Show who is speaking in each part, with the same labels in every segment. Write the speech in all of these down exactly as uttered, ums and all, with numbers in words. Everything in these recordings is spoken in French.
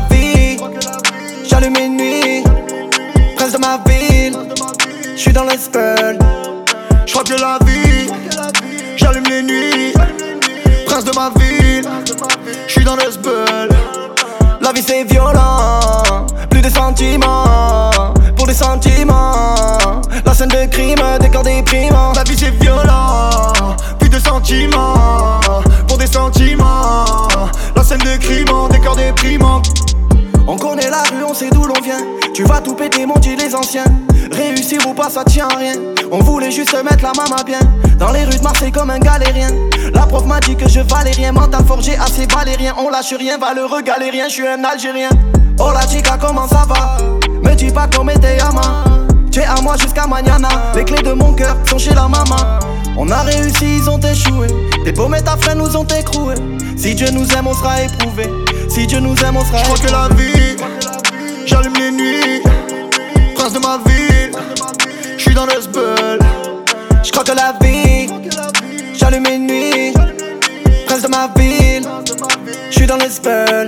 Speaker 1: la vie, j'allume les nuits. Prince de ma ville, j'suis dans le spell.
Speaker 2: J'crois que la vie, j'allume les nuits. Prince de ma ville, j'suis dans le spell.
Speaker 1: La vie c'est violent, plus de sentiments, pour des sentiments. La scène de crime, décor déprimant.
Speaker 2: La vie c'est violent, plus de sentiments, pour des sentiments. La scène de crime, décor déprimant.
Speaker 1: On connaît la rue, on sait d'où l'on vient. Tu vas tout péter, mon Dieu, les anciens. Réussir ou pas, ça tient à rien. On voulait juste se mettre la main à bien. Dans les rues de Marseille comme un galérien. La prof m'a dit que je valais rien. Mental forgé assez valérien. On lâche rien, valeureux galérien. Je suis un Algérien. Oh la chica, comment ça va? Me dis pas comment t'es Yama. T'es à moi jusqu'à mañana. Les clés de mon cœur sont chez la maman. On a réussi, ils ont échoué. Tes pommettes à frères nous ont écroué. Si Dieu nous aime, on sera éprouvé. Si Dieu nous aime, on sera
Speaker 2: J'crois que la vie, j'allume les nuits. Prince de ma ville, j'suis dans le spell.
Speaker 1: J'crois que la vie, j'allume les nuits. Prince de ma ville, j'suis dans le spell.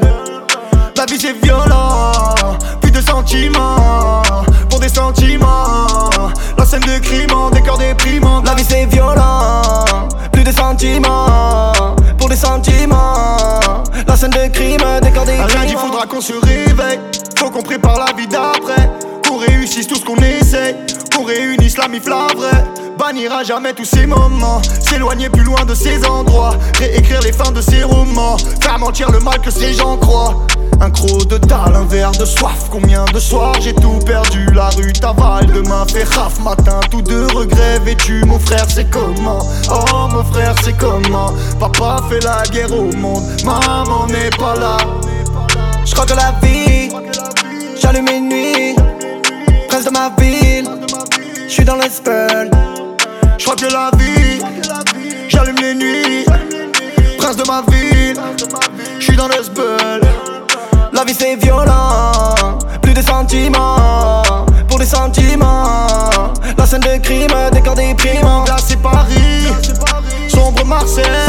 Speaker 2: La vie c'est violent, plus de sentiments, pour des sentiments. La scène de crime, décor déprimant.
Speaker 1: La vie c'est violent, plus de sentiments, pour des sentiments. La scène de crime, décor déprimant.
Speaker 2: À lundi faudra qu'on se réveille, faut qu'on prépare la vie d'après. Qu'on réussisse tout ce qu'on essaye, qu'on réunisse la mif la vraie. Bannir à jamais tous ces moments, s'éloigner plus loin de ces endroits. Réécrire les fins de ces romans, faire mentir le mal que ces gens croient. Un croc de dalle, un verre de soif. Combien de soirs j'ai tout perdu. La rue t'avale, demain fait raf. Matin tout de regrets vêtus. Mon frère c'est comment? Oh mon frère c'est comment? Papa fait la guerre au monde, maman n'est pas là.
Speaker 1: J'crois que la vie, j'allume les nuits. Prince de ma ville, j'suis dans le spell.
Speaker 2: J'crois que la vie, j'allume les nuits. Prince de ma ville, j'suis dans le spell.
Speaker 1: La vie c'est violent, plus de sentiments, pour des sentiments. La scène de crime, décor déprimant.
Speaker 2: Là c'est Paris, sombre Marseille.